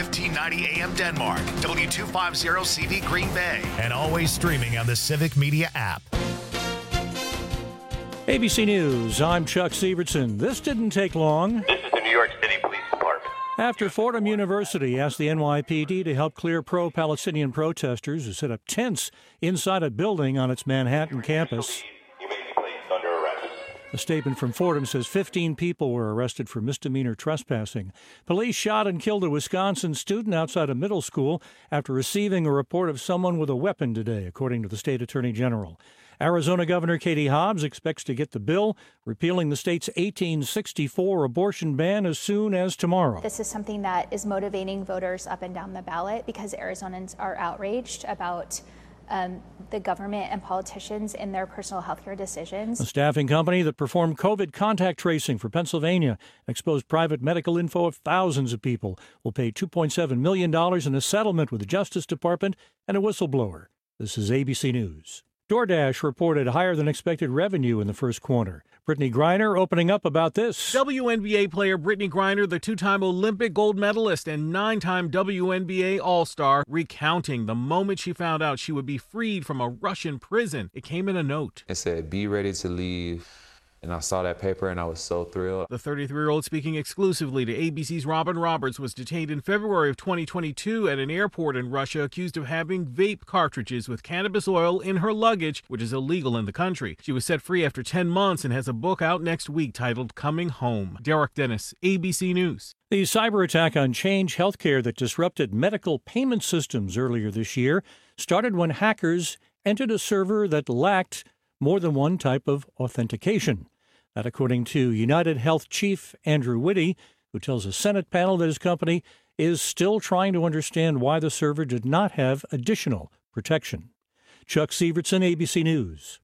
1590 AM Denmark, W250CV Green Bay, and always streaming on the Civic Media app. ABC News, I'm Chuck Sievertson. This didn't take long. This is the New York City Police Department. After Fordham University asked the NYPD to help clear pro-Palestinian protesters who set up tents inside a building on its Manhattan campus. You may be placed under arrest. A statement from Fordham says 15 people were arrested for misdemeanor trespassing. Police shot and killed a Wisconsin student outside a middle school after receiving a report of someone with a weapon today, according to the state attorney general. Arizona Governor Katie Hobbs expects to get the bill repealing the state's 1864 abortion ban as soon as tomorrow. This is something that is motivating voters up and down the ballot because Arizonans are outraged about the government and politicians in their personal health care decisions. A staffing company that performed COVID contact tracing for Pennsylvania exposed private medical info of thousands of people will pay $2.7 million in a settlement with the Justice Department and a whistleblower. This is ABC News. DoorDash reported higher than expected revenue in the first quarter. Brittany Griner opening up about this. WNBA player Brittany Griner, the two-time Olympic gold medalist and nine-time WNBA All-Star, recounting the moment she found out she would be freed from a Russian prison. It came in a note. It said, "Be ready to leave." And I saw that paper and I was so thrilled. The 33-year-old, speaking exclusively to ABC's Robin Roberts, was detained in February of 2022 at an airport in Russia, accused of having vape cartridges with cannabis oil in her luggage, which is illegal in the country. She was set free after 10 months and has a book out next week titled Coming Home. Derek Dennis, ABC News. The cyber attack on Change Healthcare that disrupted medical payment systems earlier this year started when hackers entered a server that lacked more than one type of authentication. That according to United Health chief Andrew Whitty, who tells a Senate panel that his company is still trying to understand why the server did not have additional protection. Chuck Sievertson, ABC News.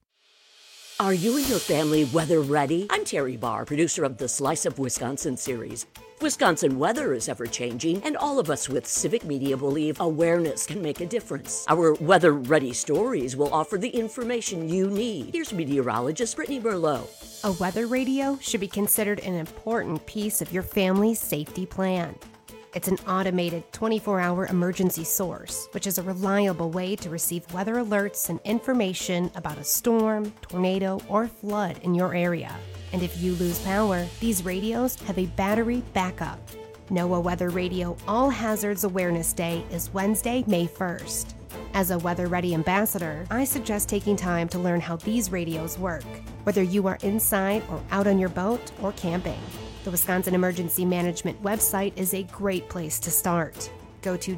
Are you and your family weather ready? I'm Terry Barr, producer of the Slice of Wisconsin series. Wisconsin weather is ever-changing, and all of us with Civic Media believe awareness can make a difference. Our weather-ready stories will offer the information you need. Here's meteorologist Brittany Merlot. A weather radio should be considered an important piece of your family's safety plan. It's an automated 24-hour emergency source, which is a reliable way to receive weather alerts and information about a storm, tornado, or flood in your area. And if you lose power, these radios have a battery backup. NOAA Weather Radio All Hazards Awareness Day is Wednesday, May 1st. As a weather-ready ambassador, I suggest taking time to learn how these radios work, whether you are inside or out on your boat or camping. The Wisconsin Emergency Management website is a great place to start. Go to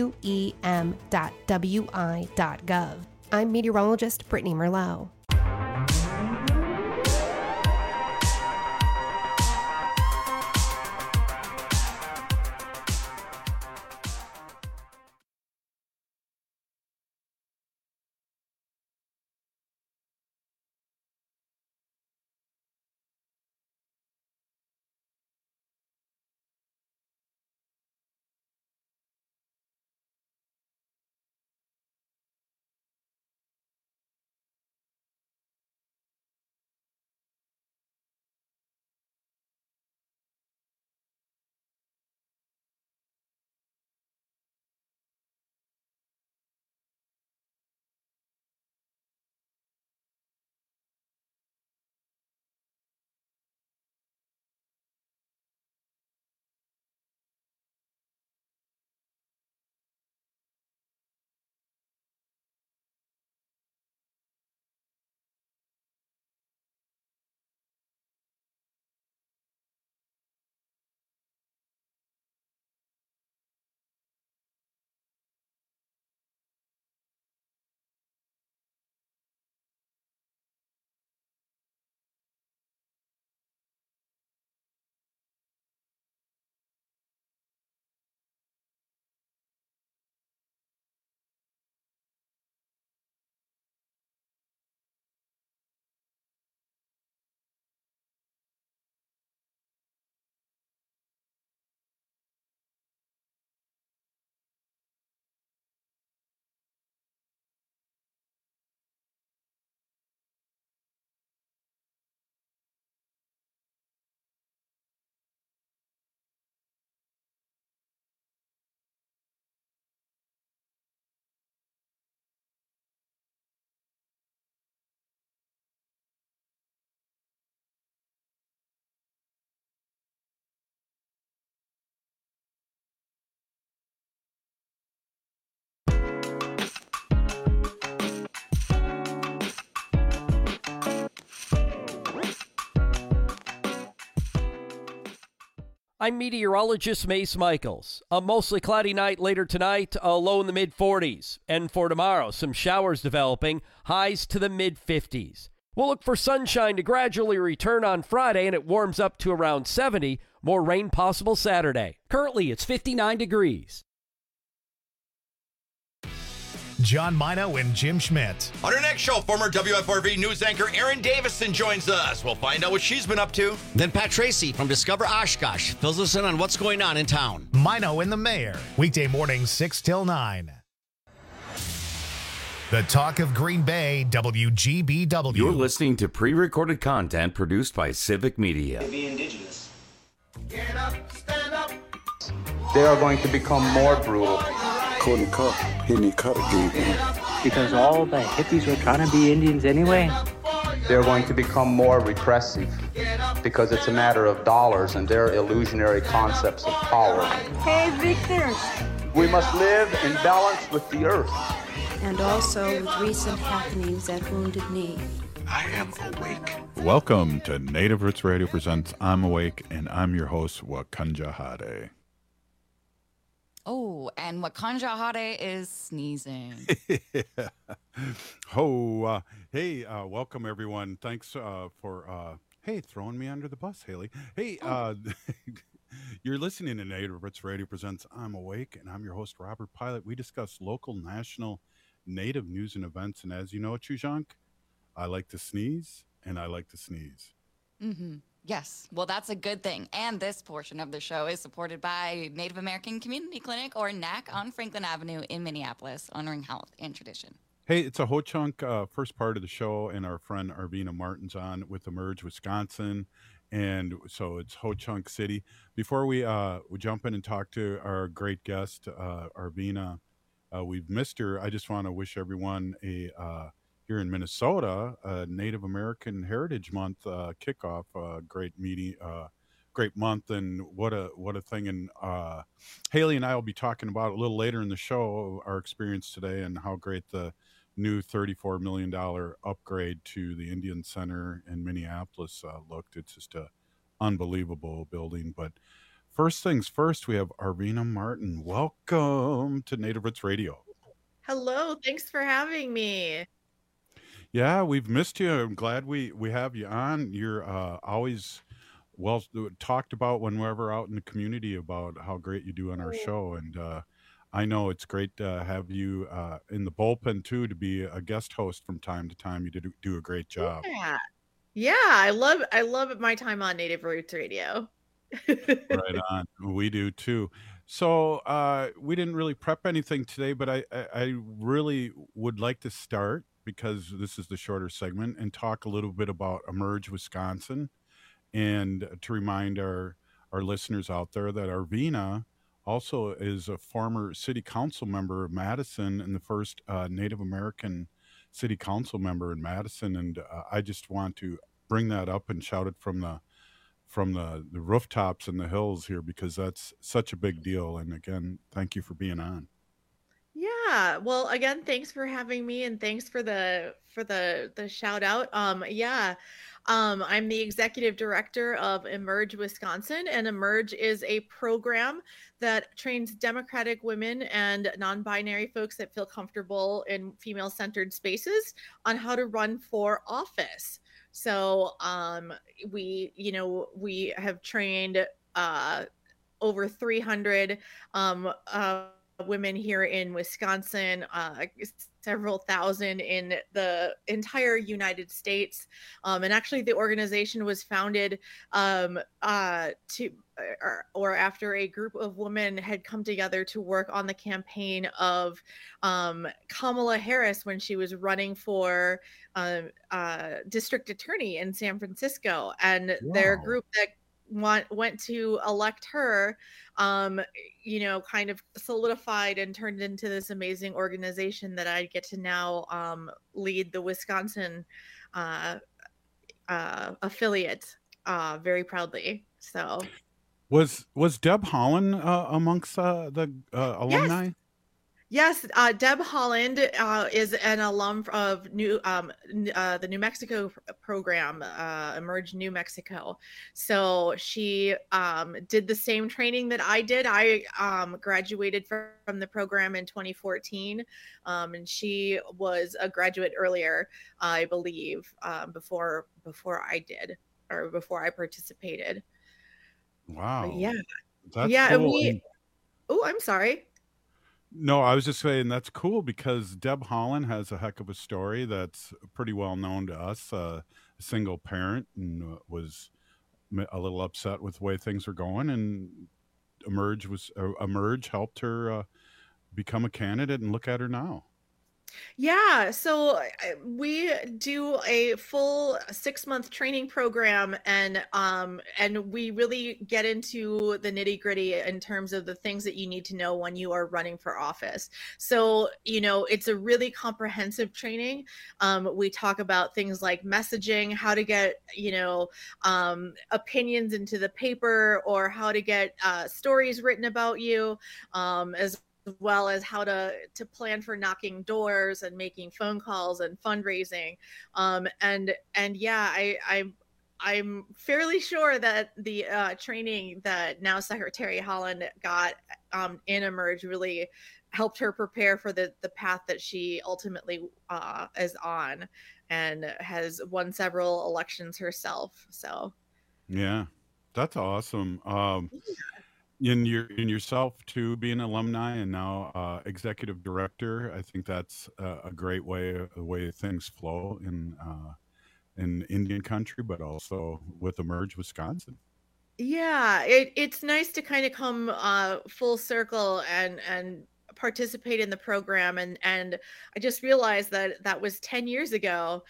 wem.wi.gov. I'm meteorologist Brittany Merlot. I'm meteorologist Mace Michaels. A mostly cloudy night later tonight, a low in the mid-40s. And for tomorrow, some showers developing, highs to the mid-50s. We'll look for sunshine to gradually return on Friday, and it warms up to around 70. More rain possible Saturday. Currently, it's 59 degrees. John Mino and Jim Schmidt. On our next show, former WFRV news anchor Erin Davison joins us. We'll find out what she's been up to. Then Pat Tracy from Discover Oshkosh fills us in on what's going on in town. Mino and the Mayor. Weekday mornings 6 till 9. The Talk of Green Bay, WGBW. You're listening to pre-recorded content produced by Civic Media. Be indigenous. Get up, stand up. They are going to become more brutal. Couldn't cut, hitting cut again. Because all the hippies were trying to be Indians anyway. They're going to become more repressive because it's a matter of dollars and their illusionary concepts of power. Hey, Victor. We must live in balance with the earth. And also with recent happenings at Wounded Knee. I am awake. Welcome to Native Roots Radio presents I'm Awake, and I'm your host, Wakanja Hade. Oh, and Wakanja Hade is sneezing. Hey, welcome everyone. Thanks for throwing me under the bus, Haley. Hey, you're listening to Native Roots Radio presents I'm Awake, and I'm your host, Robert Pilot. We discuss local, national, Native news and events, and as you know, Chujank, I like to sneeze, and I like to sneeze. Mm-hmm. Yes. Well, that's a good thing. And this portion of the show is supported by Native American Community Clinic, or NAC, on Franklin Avenue in Minneapolis, honoring health and tradition. Hey, it's a Ho-Chunk first part of the show, and our friend Arvina Martin's on with Emerge Wisconsin, and so it's Ho-Chunk City. Before we jump in and talk to our great guest, Arvina, we've missed her. I just want to wish everyone here in Minnesota, Native American Heritage Month kickoff, great meeting, great month, and what a thing. And Haley and I will be talking about a little later in the show our experience today and how great the new $34 million upgrade to the Indian Center in Minneapolis looked. It's just a unbelievable building. But first things first, we have Arvina Martin. Welcome to Native Roots Radio. Hello, thanks for having me. Yeah, we've missed you. I'm glad we have you on. You're always well talked about when we're ever out in the community about how great you do on our show. And I know it's great to have you in the bullpen, too, to be a guest host from time to time. You do a great job. Yeah, I love my time on Native Roots Radio. Right on. We do, too. So we didn't really prep anything today, but I really would like to start, because this is the shorter segment, and talk a little bit about Emerge Wisconsin, and to remind our listeners out there that Arvina also is a former city council member of Madison and the first Native American city council member in Madison. And I just want to bring that up and shout it from the rooftops and the hills here, because that's such a big deal. And again, thank you for being on. Yeah. Well, again, thanks for having me, and thanks for the shout out. I'm the executive director of Emerge Wisconsin, and Emerge is a program that trains Democratic women and non-binary folks that feel comfortable in female-centered spaces on how to run for office. So we have trained over 300 women here in Wisconsin, several thousand in the entire United States. And actually the organization was founded after a group of women had come together to work on the campaign of Kamala Harris when she was running for district attorney in San Francisco. And their group that went to elect her, kind of solidified and turned into this amazing organization that I get to now lead the Wisconsin affiliate very proudly. So, was Deb Holland amongst the alumni? Yes, Deb Holland is an alum of the New Mexico program, Emerge New Mexico. So she did the same training that I did. I graduated from the program in 2014, and she was a graduate earlier, I believe, before I did, or before I participated. Wow. But yeah. That's Yeah, and cool. oh, I'm sorry. No, I was just saying that's cool because Deb Holland has a heck of a story that's pretty well known to us. A single parent, and was a little upset with the way things were going, and Emerge helped her become a candidate, and look at her now. Yeah, so we do a full 6-month training program, and we really get into the nitty-gritty in terms of the things that you need to know when you are running for office. So, it's a really comprehensive training. We talk about things like messaging, how to get, opinions into the paper, or how to get stories written about you, as well as how to plan for knocking doors and making phone calls and fundraising. And yeah, I'm fairly sure that the training that now Secretary Holland got in Emerge really helped her prepare for the path that she ultimately is on, and has won several elections herself. So Yeah, that's awesome. In yourself too, being an alumni and now executive director, I think that's a great way things flow in Indian country, but also with Emerge Wisconsin. yeah, it's nice to kind of come full circle and participate in the program, and I just realized that was 10 years ago.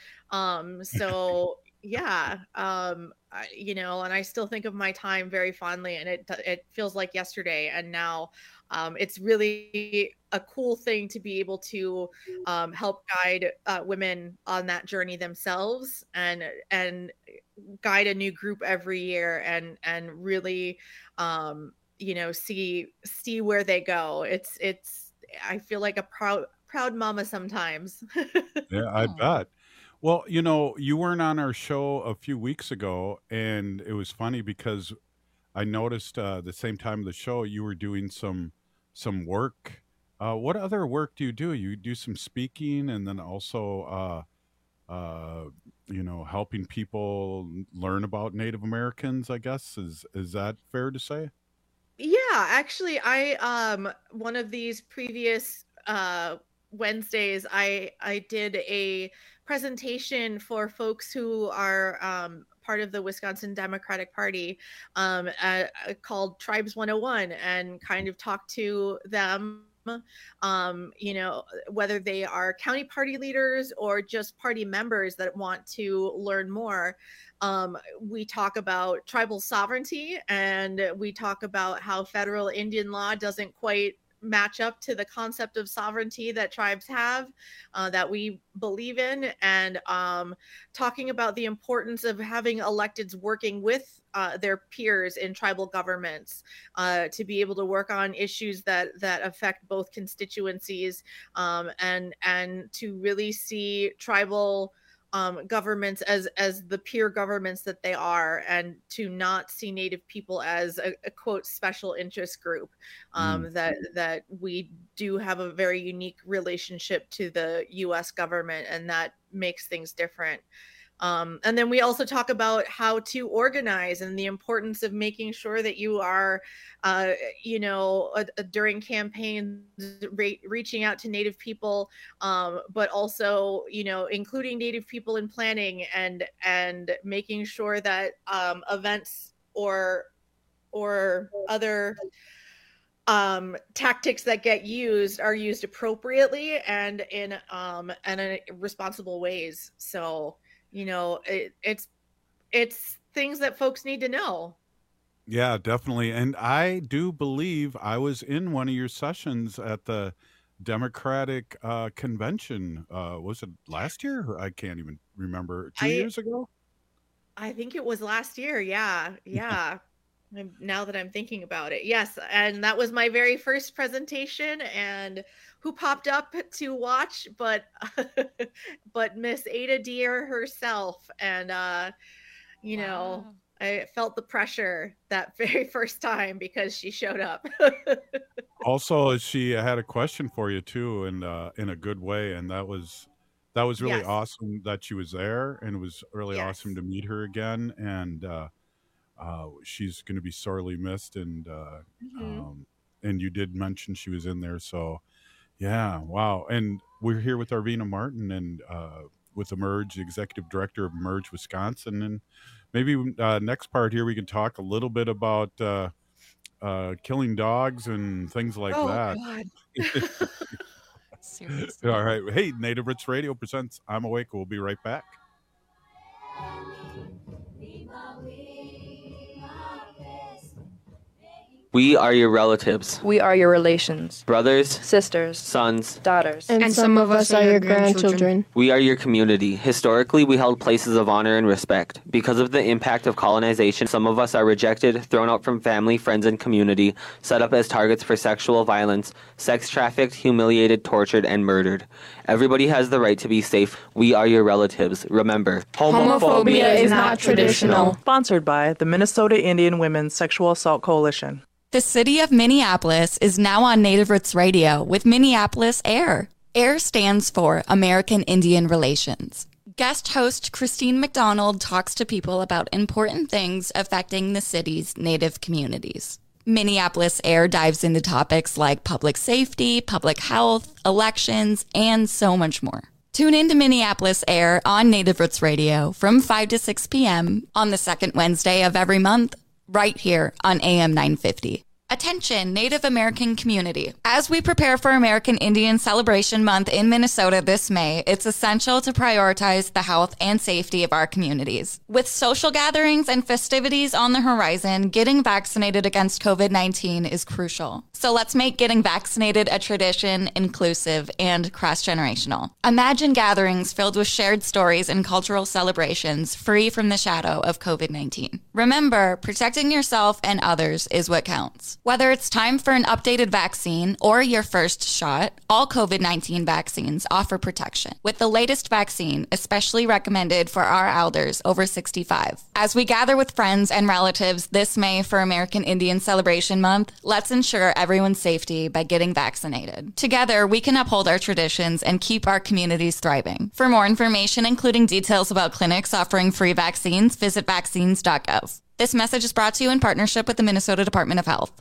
So yeah, and I still think of my time very fondly, and it feels like yesterday. And now it's really a cool thing to be able to help guide women on that journey themselves, and guide a new group every year, and really see where they go. It's I feel like a proud mama sometimes. Yeah, I bet. Well, you weren't on our show a few weeks ago, and it was funny because I noticed the same time of the show you were doing some work. What other work do you do? You do some speaking, and then also helping people learn about Native Americans, I guess. Is that fair to say? Yeah, actually, I one of these previous Wednesdays, I did a presentation for folks who are part of the Wisconsin Democratic Party, called Tribes 101, and kind of talked to them, whether they are county party leaders or just party members that want to learn more. We talk about tribal sovereignty, and we talk about how federal Indian law doesn't quite match up to the concept of sovereignty that tribes have, that we believe in, and talking about the importance of having electeds working with their peers in tribal governments, to be able to work on issues that affect both constituencies, and to really see tribal governments as the peer governments that they are, and to not see Native people as a quote special interest group, that we do have a very unique relationship to the U.S. government, and that makes things different. And then we also talk about how to organize, and the importance of making sure that you are, during campaigns, reaching out to Native people, but also, including Native people in planning, and making sure that events or other tactics that get used are used appropriately and in responsible ways. So, it's things that folks need to know. Yeah, definitely. And I do believe I was in one of your sessions at the Democratic convention. Was it last year? I can't even remember. 2 years ago? I think it was last year. Yeah. Now that I'm thinking about it, yes, and that was my very first presentation, and who popped up to watch but but Miss Ada Deer herself, and you know, I felt the pressure that very first time because she showed up. Also, she had a question for you too, and in a good way, and that was really Yes. awesome that she was there, and it was really Yes. awesome to meet her again. And she's going to be sorely missed, and and you did mention she was in there, so yeah, wow. And we're here with Arvina Martin, and with Emerge, the executive director of Emerge Wisconsin, and maybe next part here we can talk a little bit about killing dogs and things like that. God. Seriously. All right. Hey, Native Roots Radio presents I'm Awake. We'll be right back. We are your relatives, We are your relations, brothers, sisters, sons. daughters. And some of us are your grandchildren. We are your community. Historically, we held places of honor and respect. Because of the impact of colonization, some of us are rejected, thrown out from family, friends, and community, set up as targets for sexual violence, sex trafficked, humiliated, tortured, and murdered. Everybody has the right to be safe. We are your relatives. Remember, Homophobia is not traditional. Sponsored by the Minnesota Indian Women's Sexual Assault Coalition. The city of Minneapolis is now on Native Roots Radio with Minneapolis AIR. AIR stands for American Indian Relations. Guest host Christine McDonald talks to people about important things affecting the city's Native communities. Minneapolis AIR dives into topics like public safety, public health, elections, and so much more. Tune in to Minneapolis AIR on Native Roots Radio from 5 to 6 p.m. on the second Wednesday of every month, right here on AM 950. Attention, Native American community. As we prepare for American Indian Celebration Month in Minnesota this May, it's essential to prioritize the health and safety of our communities. With social gatherings and festivities on the horizon, getting vaccinated against COVID-19 is crucial. So let's make getting vaccinated a tradition, inclusive, and cross-generational. Imagine gatherings filled with shared stories and cultural celebrations, free from the shadow of COVID-19. Remember, protecting yourself and others is what counts. Whether it's time for an updated vaccine or your first shot, all COVID-19 vaccines offer protection, with the latest vaccine especially recommended for our elders over 65. As we gather with friends and relatives this May for American Indian Celebration Month, let's ensure everyone's safety by getting vaccinated. Together, we can uphold our traditions and keep our communities thriving. For more information, including details about clinics offering free vaccines, visit vaccines.gov. This message is brought to you in partnership with the Minnesota Department of Health.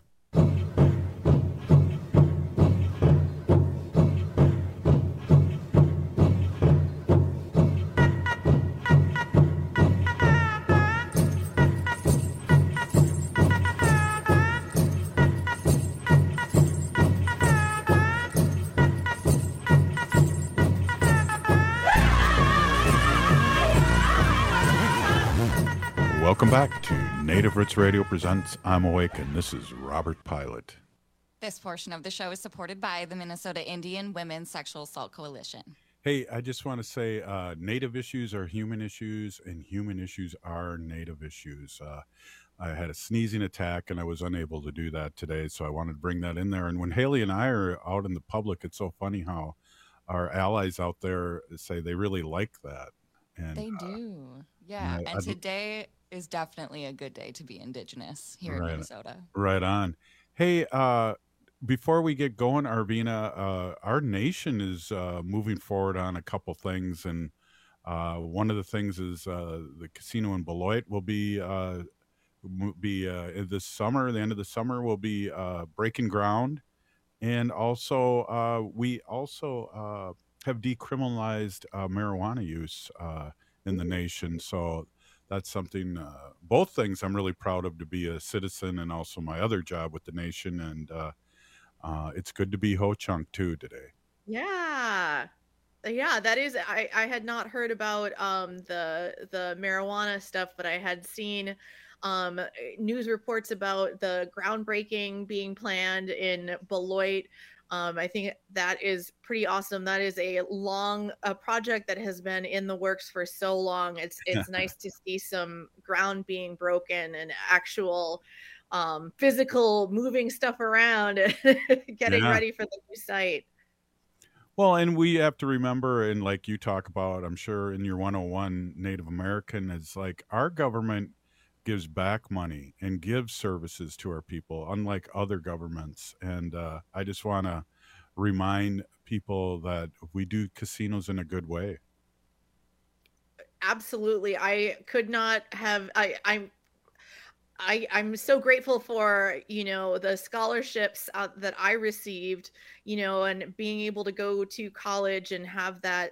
Welcome back to Native Roots Radio presents I'm Awake, and this is Robert Pilot. This portion of the show is supported by the Minnesota Indian Women's Sexual Assault Coalition. Hey, I just want to say Native issues are human issues, and human issues are Native issues. I had a sneezing attack, and I was unable to do that today, so I wanted to bring that in there. And when Haley and I are out in the public, it's so funny how our allies out there say they really like that. And They do. Yeah. And today is definitely a good day to be Indigenous here in Minnesota. Right on. Hey, before we get going, Arvina, our nation is moving forward on a couple things, and one of the things is the casino in Beloit will be this summer. The end of the summer will be breaking ground, and also we also have decriminalized marijuana use in the nation. So that's something, both things I'm really proud of, to be a citizen and also my other job with the nation. And it's good to be Ho-Chunk too today. Yeah, that is, I had not heard about the marijuana stuff, but I had seen news reports about the groundbreaking being planned in Beloit. I think that is pretty awesome. That is a project that has been in the works for so long. It's nice to see some ground being broken and actual physical moving stuff around, getting ready for the new site. Well, and we have to remember, and like you talk about, I'm sure in your 101 Native American, is like our government gives back money and gives services to our people, unlike other governments. And I just want to remind people that we do casinos in a good way. Absolutely. I could not have, I'm so grateful for, the scholarships that I received, and being able to go to college and have that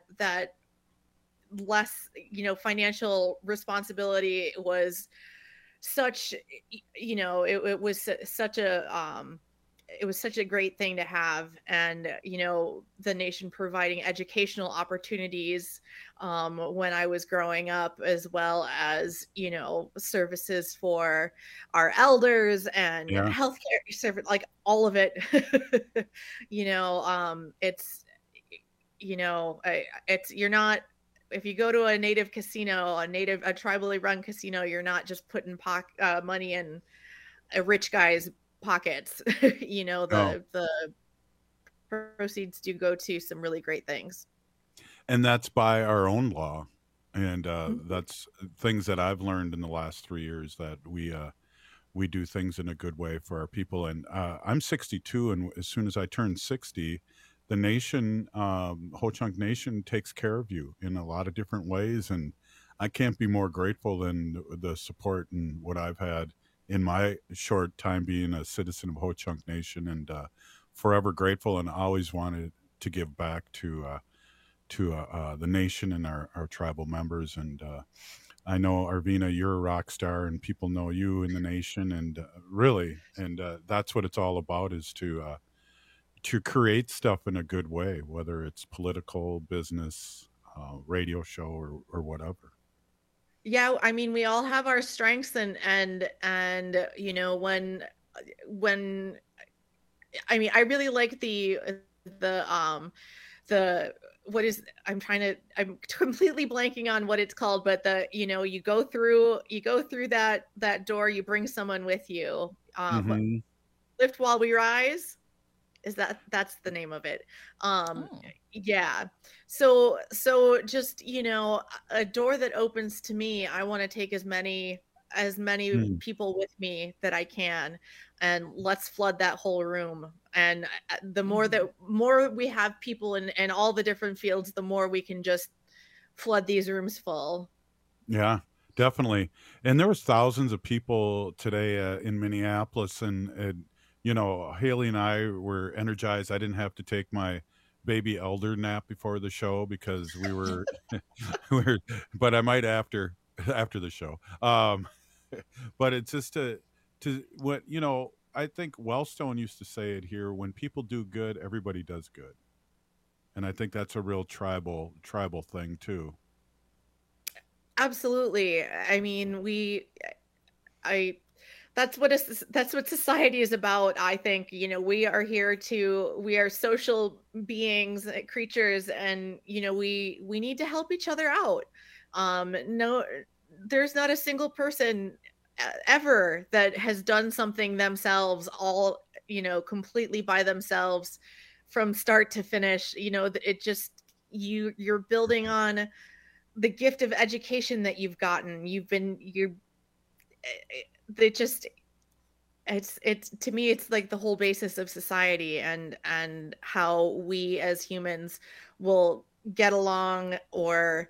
less, financial responsibility was such, it was such a, it was such a great thing to have. And, the nation providing educational opportunities when I was growing up, as well as, services for our elders and healthcare service, like all of it. You're not, if you go to a native casino, a tribally run casino, you're not just putting money in a rich guy's pockets. The proceeds do go to some really great things. And that's by our own law. And that's things that I've learned in the last 3 years, that we do things in a good way for our people. And I'm 62, and as soon as I turn 60, the nation, Ho-Chunk Nation, takes care of you in a lot of different ways. And I can't be more grateful than the support and what I've had in my short time being a citizen of Ho-Chunk Nation, and forever grateful, and always wanted to give back to the nation and our tribal members. And I know, Arvina, you're a rock star, and people know you in the nation, and really, and that's what it's all about, is to create stuff in a good way, whether it's political, business, radio show, or whatever. Yeah, I mean, we all have our strengths, and when I mean, I really like the what is, I'm completely blanking on what it's called, but you go through that door, you bring someone with you. Lift While We Rise. That's the name of it. Yeah. So just, a door that opens to me, I want to take as many people with me that I can, and let's flood that whole room. And the more we have people in all the different fields, the more we can just flood these rooms full. Yeah, definitely. And there was thousands of people today in Minneapolis, and Haley and I were energized. I didn't have to take my baby elder nap before the show because we were, but I might after the show. But it's just to what, I think Wellstone used to say it here: when people do good, everybody does good. And I think that's a real tribal thing too. Absolutely. I mean, that's what society is about. I think, we are social beings, creatures, and, we need to help each other out. No, there's not a single person ever that has done something themselves all, completely by themselves from start to finish. It just, you're building on the gift of education that you've gotten. It's to me, it's like the whole basis of society, and how we as humans will get along, or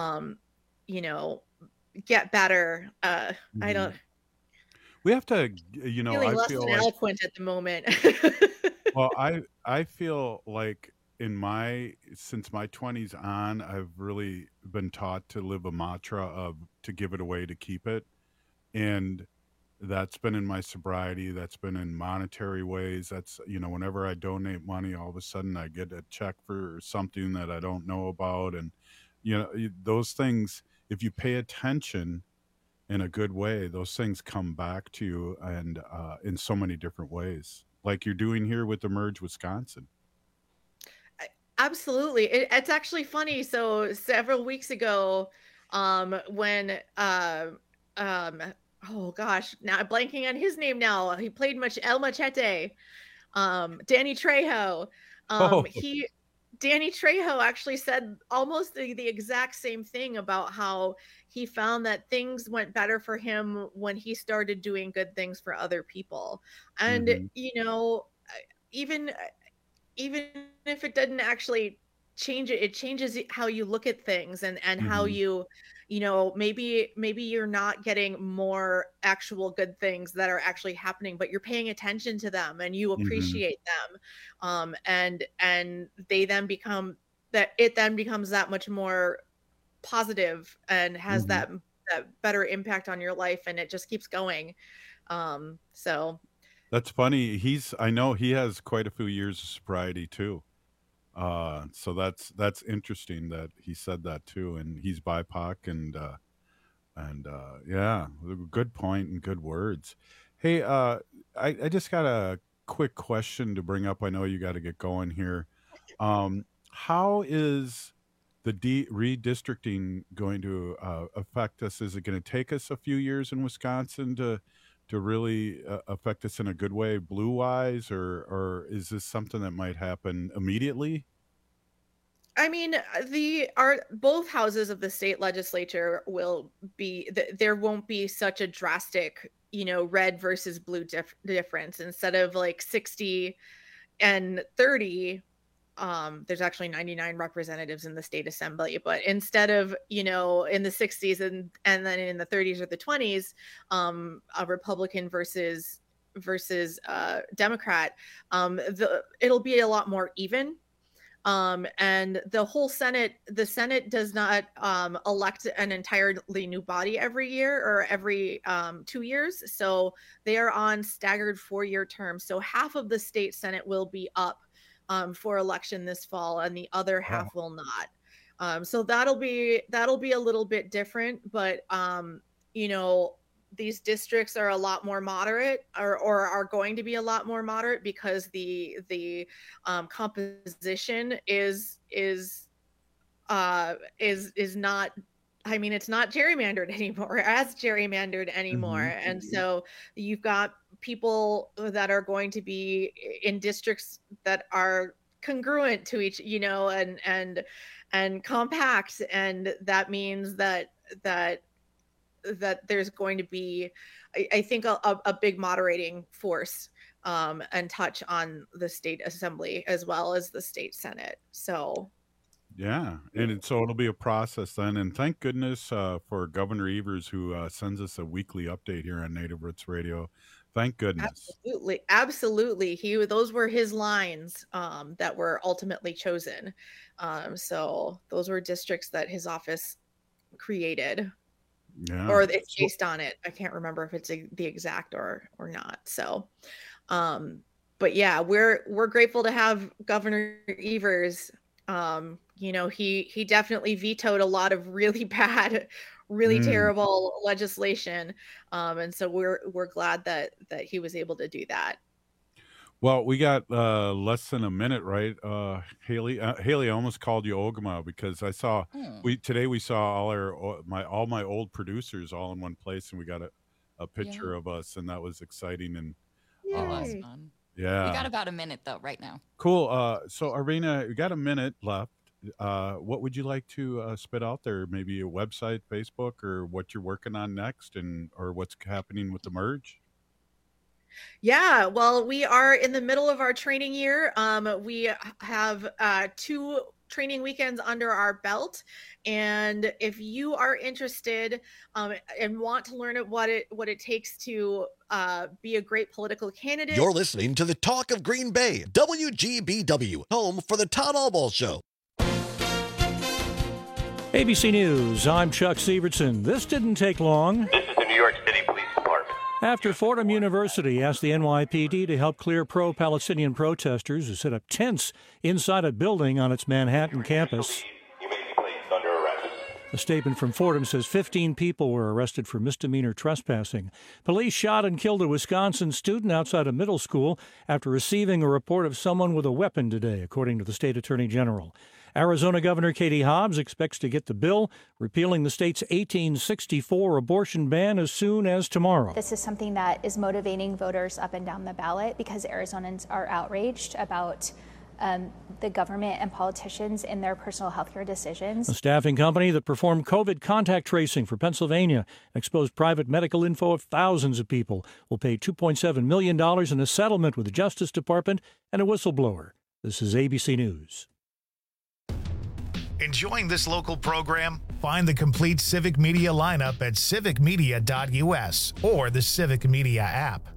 get better. I don't, we have to, feeling less than eloquent at the moment. Well, I feel like since my 20s on, I've really been taught to live a mantra of to give it away to keep it. And that's been in my sobriety. That's been in monetary ways. That's, whenever I donate money, all of a sudden I get a check for something that I don't know about. And, those things, if you pay attention in a good way, those things come back to you, and in so many different ways, like you're doing here with Emerge Wisconsin. Absolutely. It's actually funny. So several weeks ago, when oh gosh, now I'm blanking on his name now. He played El Machete. Danny Trejo. Danny Trejo actually said almost the exact same thing about how he found that things went better for him when he started doing good things for other people. And, you know, even if it didn't actually change it, it changes how you look at things and how you know, maybe you're not getting more actual good things that are actually happening, but you're paying attention to them and you appreciate them. And they then becomes that much more positive and has that better impact on your life, and it just keeps going. So that's funny. I know he has quite a few years of sobriety too. So that's interesting that he said that too, and he's BIPOC, and yeah, good point and good words. Hey, I just got a quick question to bring up. I know you got to get going here. How is the redistricting going to affect us? Is it going to take us a few years in Wisconsin to really affect us in a good way, blue-wise, or is this something that might happen immediately? I mean, both houses of the state legislature will be, there won't be such a drastic, you know, red versus blue difference. Instead of like 60 and 30, there's actually 99 representatives in the state assembly, but instead of, you know, in the 60s and then in the 30s or the 20s, a Republican versus Democrat, it'll be a lot more even. And the Senate does not elect an entirely new body every year or every 2 years. So they are on staggered 4-year terms. So half of the state Senate will be up for election this fall, and the other half will not. So that'll be a little bit different, but you know, these districts are a lot more moderate, or are going to be a lot more moderate, because the composition is not, I mean, it's not gerrymandered anymore, and so you've got people that are going to be in districts that are congruent to each, you know, and compact, and that means that there's going to be, I think, a big moderating force and touch on the state assembly as well as the state Senate. So yeah, and so it'll be a process then. And thank goodness for Governor Evers, who sends us a weekly update here on Native Roots Radio. Thank goodness. Absolutely. Those were his lines that were ultimately chosen. So those were districts that his office created. Yeah. Or it's based on it. I can't remember if it's the exact or not. So, but yeah, we're grateful to have Governor Evers. You know, he definitely vetoed a lot of really bad, really terrible legislation. And so we're glad that he was able to do that. Well, we got less than a minute, right? Haley, I almost called you Ogama, because I saw today we saw all my old producers all in one place, and we got a picture of us, and that was exciting. And that was fun. Yeah, we got about a minute though right now. Cool. So Arvina, we got a minute left. What would you like to spit out there? Maybe a website, Facebook, or what you're working on next, or what's happening with the merge? Yeah, well, we are in the middle of our training year. We have 2 training weekends under our belt, and if you are interested and want to learn what it takes to be a great political candidate, you're listening to the Talk of Green Bay, WGBW, home for the Todd Albaugh Show. ABC News, I'm Chuck Sievertson. This didn't take long. This is the New York City Police Department. After Fordham University asked the NYPD to help clear pro-Palestinian protesters who set up tents inside a building on its Manhattan campus. You may be placed under arrest. A statement from Fordham says 15 people were arrested for misdemeanor trespassing. Police shot and killed a Wisconsin student outside a middle school after receiving a report of someone with a weapon today, according to the state attorney general. Arizona Governor Katie Hobbs expects to get the bill repealing the state's 1864 abortion ban as soon as tomorrow. This is something that is motivating voters up and down the ballot because Arizonans are outraged about the government and politicians in their personal health care decisions. A staffing company that performed COVID contact tracing for Pennsylvania exposed private medical info of thousands of people will pay $2.7 million in a settlement with the Justice Department and a whistleblower. This is ABC News. Enjoying this local program? Find the complete Civic Media lineup at civicmedia.us or the Civic Media app.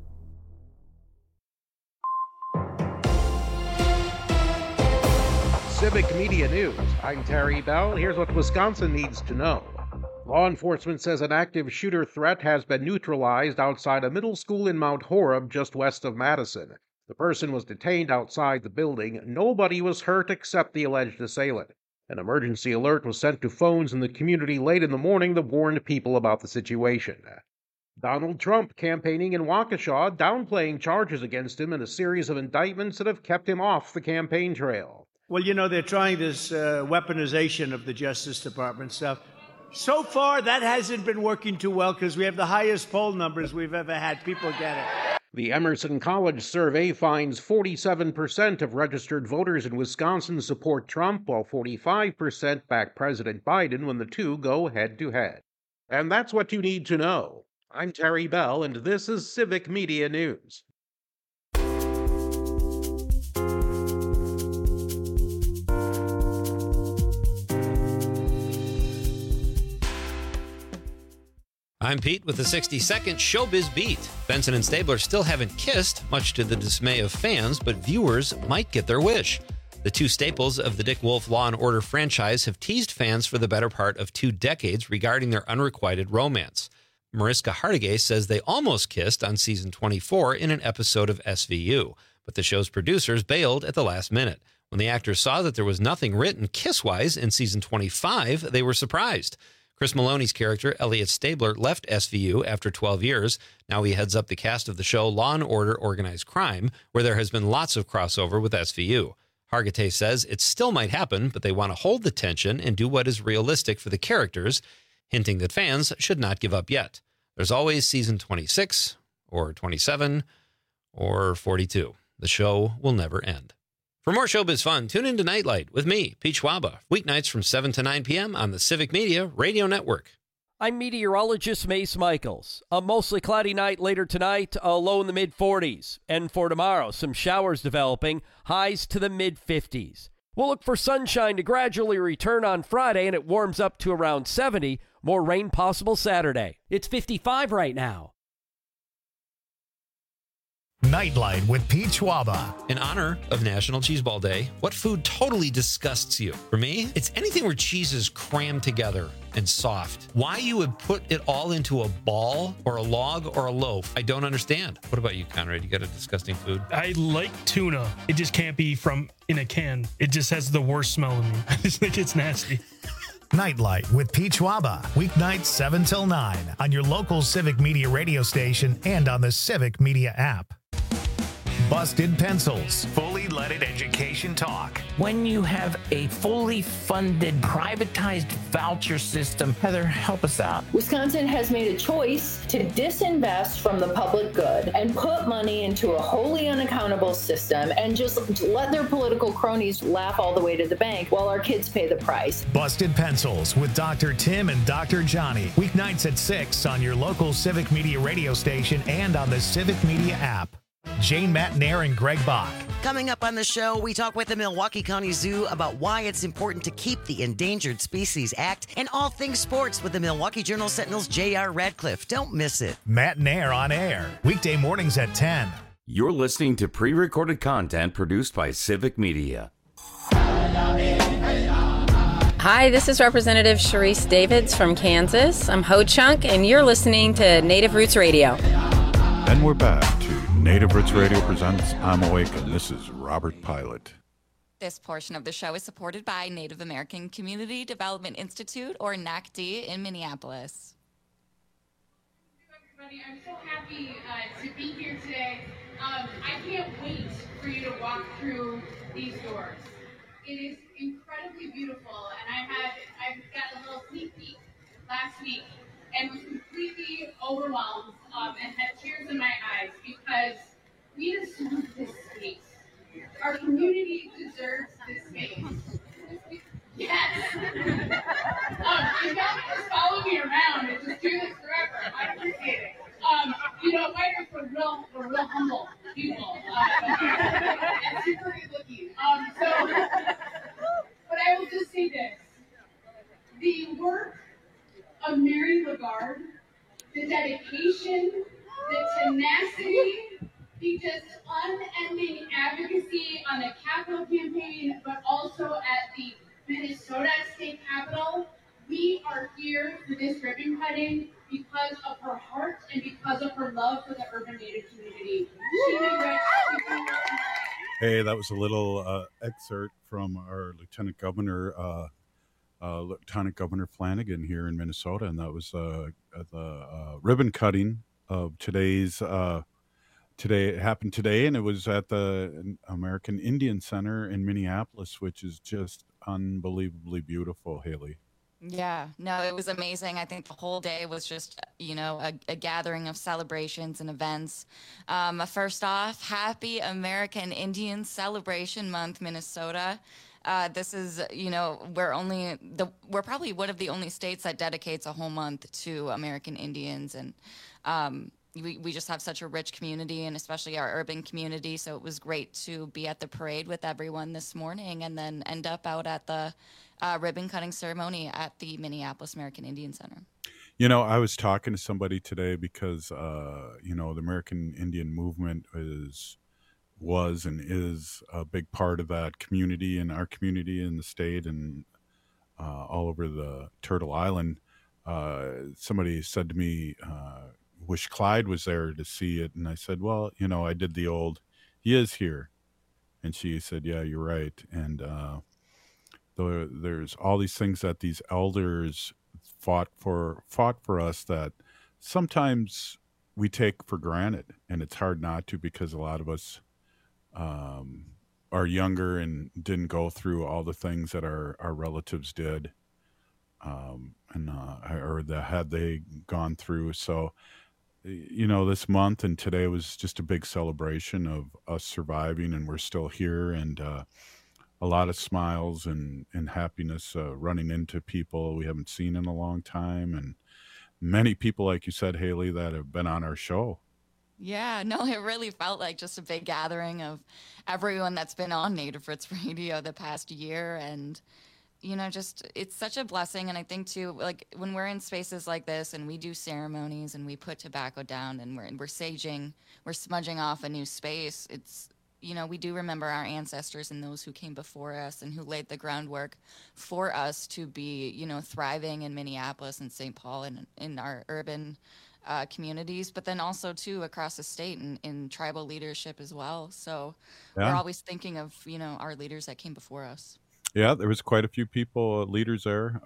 Civic Media News. I'm Terry Bell. Here's what Wisconsin needs to know. Law enforcement says an active shooter threat has been neutralized outside a middle school in Mount Horeb, just west of Madison. The person was detained outside the building. Nobody was hurt except the alleged assailant. An emergency alert was sent to phones in the community late in the morning that warned people about the situation. Donald Trump campaigning in Waukesha, downplaying charges against him in a series of indictments that have kept him off the campaign trail. Well, you know, they're trying this weaponization of the Justice Department stuff. So far, that hasn't been working too well because we have the highest poll numbers we've ever had. People get it. The Emerson College survey finds 47% of registered voters in Wisconsin support Trump, while 45% back President Biden when the two go head-to-head. And that's what you need to know. I'm Terry Bell, and this is Civic Media News. I'm Pete with the 60-second Showbiz Beat. Benson and Stabler still haven't kissed, much to the dismay of fans, but viewers might get their wish. The two staples of the Dick Wolf Law & Order franchise have teased fans for the better part of 2 decades regarding their unrequited romance. Mariska Hargitay says they almost kissed on season 24 in an episode of SVU, but the show's producers bailed at the last minute. When the actors saw that there was nothing written kiss-wise in season 25, they were surprised. Chris Maloney's character, Elliot Stabler, left SVU after 12 years. Now he heads up the cast of the show Law & Order Organized Crime, where there has been lots of crossover with SVU. Hargitay says it still might happen, but they want to hold the tension and do what is realistic for the characters, hinting that fans should not give up yet. There's always season 26, or 27, or 42. The show will never end. For more showbiz fun, tune in to Nightlight with me, Pete Schwaba, weeknights from 7 to 9 p.m. on the Civic Media Radio Network. I'm meteorologist Mace Michaels. A mostly cloudy night later tonight, a low in the mid-40s. And for tomorrow, some showers developing, highs to the mid-50s. We'll look for sunshine to gradually return on Friday, and it warms up to around 70. More rain possible Saturday. It's 55 right now. Nightlight with Pete Schwaba. In honor of National Cheese Ball Day, what food totally disgusts you? For me, it's anything where cheese is crammed together and soft. Why you would put it all into a ball or a log or a loaf, I don't understand. What about you, Conrad? You got a disgusting food? I like tuna. It just can't be from in a can. It just has the worst smell to me. I just think it's nasty. Nightlight with Pete Schwaba. Weeknights 7 till 9 on your local Civic Media radio station and on the Civic Media app. Busted Pencils. Fully leaded education talk. When you have a fully funded, privatized voucher system, Heather, help us out. Wisconsin has made a choice to disinvest from the public good and put money into a wholly unaccountable system and just let their political cronies laugh all the way to the bank while our kids pay the price. Busted Pencils with Dr. Tim and Dr. Johnny. Weeknights at 6 on your local Civic Media radio station and on the Civic Media app. Jane Matnair and Greg Bach. Coming up on the show, we talk with the Milwaukee County Zoo about why it's important to keep the Endangered Species Act and all things sports with the Milwaukee Journal-Sentinel's J.R. Radcliffe. Don't miss it. Matnair on air, weekday mornings at 10. You're listening to pre-recorded content produced by Civic Media. Hi, this is Representative Sharice Davids from Kansas. I'm Ho Chunk, and you're listening to Native Roots Radio. And we're back to Native Roots Radio presents I'm Awake, and this is Robert Pilot. This portion of the show is supported by Native American Community Development Institute, or NACD, in Minneapolis. Everybody, I'm so happy to be here today. I can't wait for you to walk through these doors. It is incredibly beautiful, and I've got a little sneak peek last week and was completely overwhelmed and had tears in my eyes because we deserve this space. Our community deserves this space. Yes. You guys just follow me around and just do this forever. I appreciate it. White Earth, we're real humble people. And super good looking. But I will just say this. The work of Mary Lagarde, the dedication, the tenacity, the just unending advocacy on the Capitol campaign, but also at the Minnesota State Capitol. We are here for this ribbon cutting because of her heart and because of her love for the urban Native community. Hey, that was a little excerpt from our Lieutenant Governor Flanagan here in Minnesota, and that was the ribbon cutting of today's. It happened today, and it was at the American Indian Center in Minneapolis, which is just unbelievably beautiful, Haley. Yeah, no, it was amazing. I think the whole day was just, a gathering of celebrations and events. First off, happy American Indian Celebration Month, Minnesota. This is, we're probably one of the only states that dedicates a whole month to American Indians, and we just have such a rich community, and especially our urban community. So it was great to be at the parade with everyone this morning and then end up out at the ribbon cutting ceremony at the Minneapolis American Indian Center. I was talking to somebody today because, the American Indian movement was and is a big part of that community and our community in the state and all over the Turtle Island. Somebody said to me, wish Clyde was there to see it. And I said, well, I did the old, he is here. And she said, yeah, you're right. And there's all these things that these elders fought for us that sometimes we take for granted. And it's hard not to, because a lot of us are younger and didn't go through all the things that our relatives did, or that had they gone through. So, this month and today was just a big celebration of us surviving, and we're still here, and a lot of smiles and happiness running into people we haven't seen in a long time, and many people, like you said, Haley, that have been on our show. Yeah, no, it really felt like just a big gathering of everyone that's been on Native Roots Radio the past year. And, it's such a blessing. And I think, too, like when we're in spaces like this and we do ceremonies and we put tobacco down and we're saging, we're smudging off a new space, it's, we do remember our ancestors and those who came before us and who laid the groundwork for us to be, thriving in Minneapolis and St. Paul and in our urban communities, but then also too across the state in tribal leadership as well. So we're always thinking of, our leaders that came before us. Yeah, there was quite a few people, leaders there.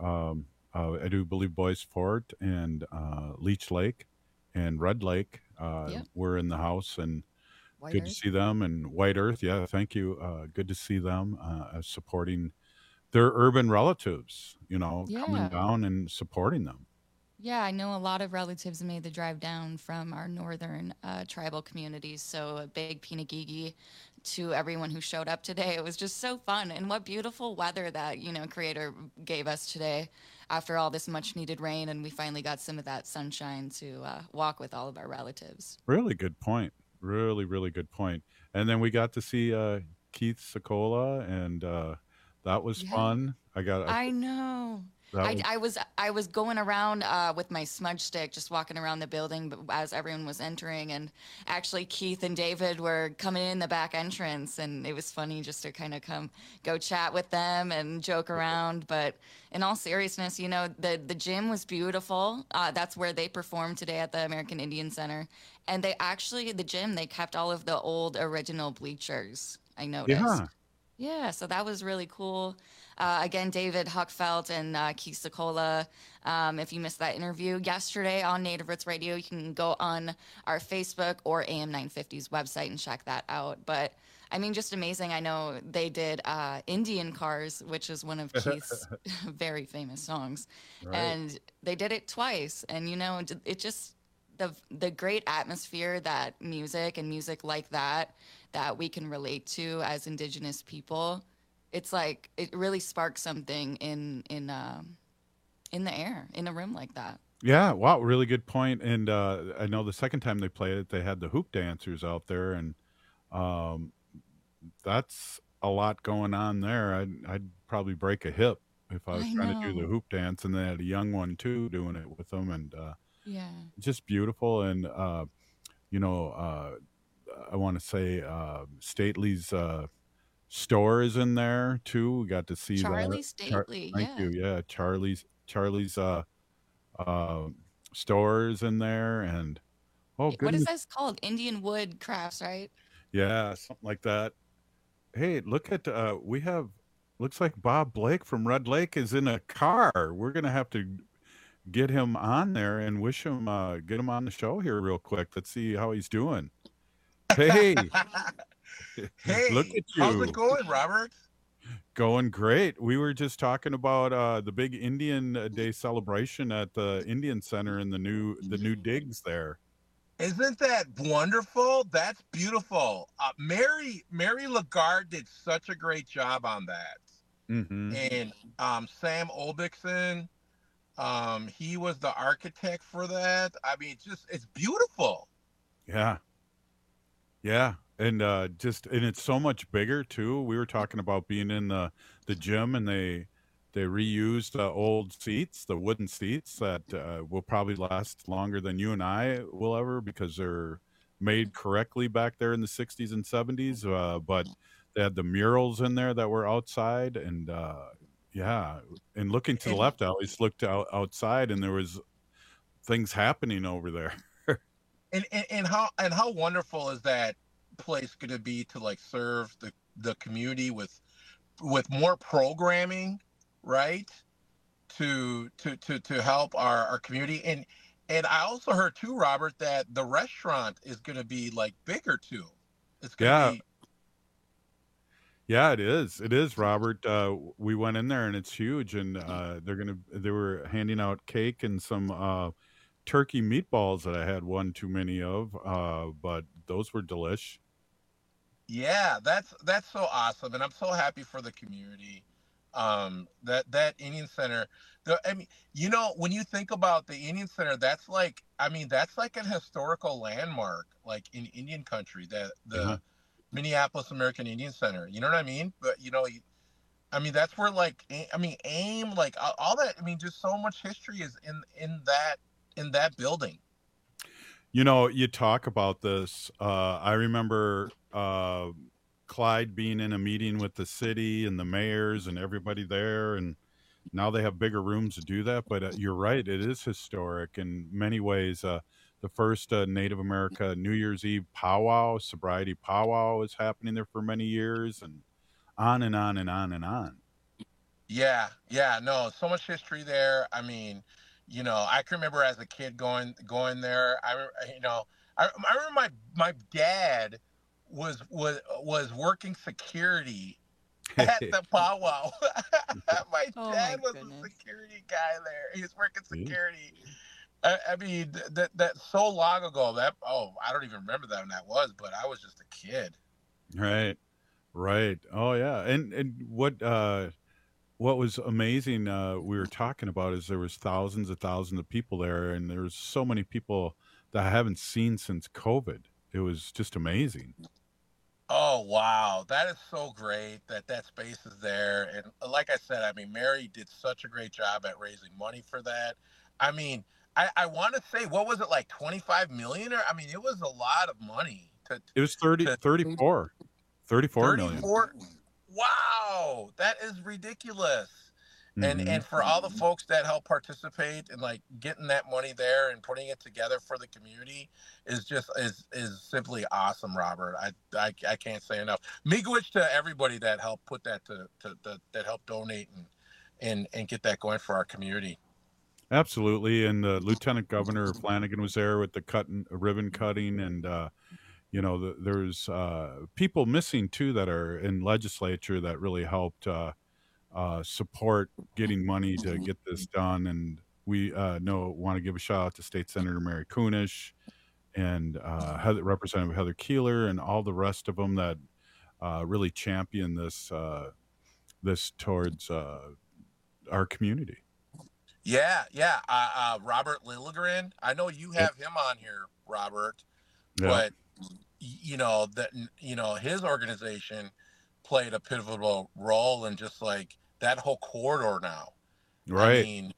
I do believe Boyce Fort and Leech Lake and Red Lake were in the house, and good to see them. And White Earth, yeah, thank you. Good to see them supporting their urban relatives, coming down and supporting them. Yeah, I know a lot of relatives made the drive down from our northern tribal communities. So a big pinagigi to everyone who showed up today. It was just so fun. And what beautiful weather that, Creator gave us today after all this much needed rain. And we finally got some of that sunshine to walk with all of our relatives. Really good point. Really, really good point. And then we got to see Keith Sokola, and that was fun. I know. I was going around with my smudge stick, just walking around the building as everyone was entering, and actually Keith and David were coming in the back entrance, and it was funny just to kind of go chat with them and joke around. But in all seriousness, the gym was beautiful. That's where they performed today at the American Indian Center, and they kept all of the old original bleachers. I noticed. Yeah, so that was really cool. Again, David Huckfeld and Keith Secola. If you missed that interview yesterday on Native Roots Radio, you can go on our Facebook or AM 950's website and check that out. But I mean, just amazing. I know they did Indian Cars, which is one of Keith's very famous songs. Right. And they did it twice. And, you know, it just, the great atmosphere that music and music like that we can relate to as Indigenous people, it's like it really sparks something in the air in a room like that. Yeah, wow, really good point. And I know the second time they played it, they had the hoop dancers out there, and that's a lot going on there. I'd probably break a hip if I was trying to do the hoop dance, and they had a young one too doing it with them, and yeah, just beautiful. And you know, I want to say Stately's store is in there too. We got to see Charlie that. Stately, Thank you. Yeah, Charlie's store is in there, and oh What is goodness, this called? Indian Wood Crafts, right? yeah, something like that. Hey, look at we have looks like Bob Blake from Red Lake is in a car. We're gonna have to get him on there and wish him get him on the show here real quick. Let's see how he's doing. Hey, Hey, look at how's you. it going, Robert? Going great. We were just talking about the big Indian Day celebration at the Indian Center and the new digs there. Isn't that wonderful? That's beautiful. Mary Lagarde did such a great job on that. Mm-hmm. And Sam Oldixon, he was the architect for that. I mean, it's beautiful. Yeah. Yeah. And and it's so much bigger too. We were talking about being in the gym, and they reused the old seats, the wooden seats that will probably last longer than you and I will ever, because they're made correctly back there in the 60s and 70s. But they had the murals in there that were outside, and yeah. And looking to the left, I always looked outside, and there was things happening over there. And how wonderful is that place going to be to like serve the community with more programming, right? To help our community. And I also heard too, Robert, that the restaurant is going to be like bigger too. It's going to be. Yeah, it is. It is, Robert. We went in there and it's huge, and they were handing out cake and some turkey meatballs that I had one too many of, but those were delish. Yeah, that's so awesome, and I'm so happy for the community. That Indian Center. I mean, you know, when you think about the Indian Center, that's like a historical landmark, like in Indian country. The Minneapolis American Indian Center. You know what I mean? But you know, I mean, that's where AIM, like all that. I mean, just so much history is in that building. You know, you talk about this. I remember Clyde being in a meeting with the city and the mayors and everybody there, and now they have bigger rooms to do that. But you're right, it is historic in many ways. The first Native America New Year's Eve powwow, sobriety powwow, is happening there for many years, and on and on and on and on. Yeah, no, so much history there. I mean, you know, I can remember as a kid going there. I remember my dad was working security at the powwow. My dad was a security guy there. He was working security. I mean, that's so long ago. I don't even remember that when that was, but I was just a kid. Right. Oh yeah. And what was amazing, we were talking about, is there was thousands of people there, and there was so many people that I haven't seen since COVID. It was just amazing. Oh, wow. That is so great that space is there. And like I said, I mean, Mary did such a great job at raising money for that. I mean, I want to say, what was it, like 25 million? Or I mean, it was a lot of money. It was 34 million. Wow, that is ridiculous. And for all the folks that help participate and like getting that money there and putting it together for the community is just is simply awesome, Robert. I can't say enough. Miigwech to everybody that helped put that that helped donate and get that going for our community. Absolutely, and Lieutenant Governor Flanagan was there with the ribbon cutting, and there's people missing too that are in legislature that really helped support getting money to get this done. And we want to give a shout out to State Senator Mary Kunesh and Representative Heather Keeler and all the rest of them that really champion this towards our community. Yeah. Robert Lilligren. I know you have him on here, Robert, but his organization played a pivotal role in just like that whole corridor now. Right. I mean,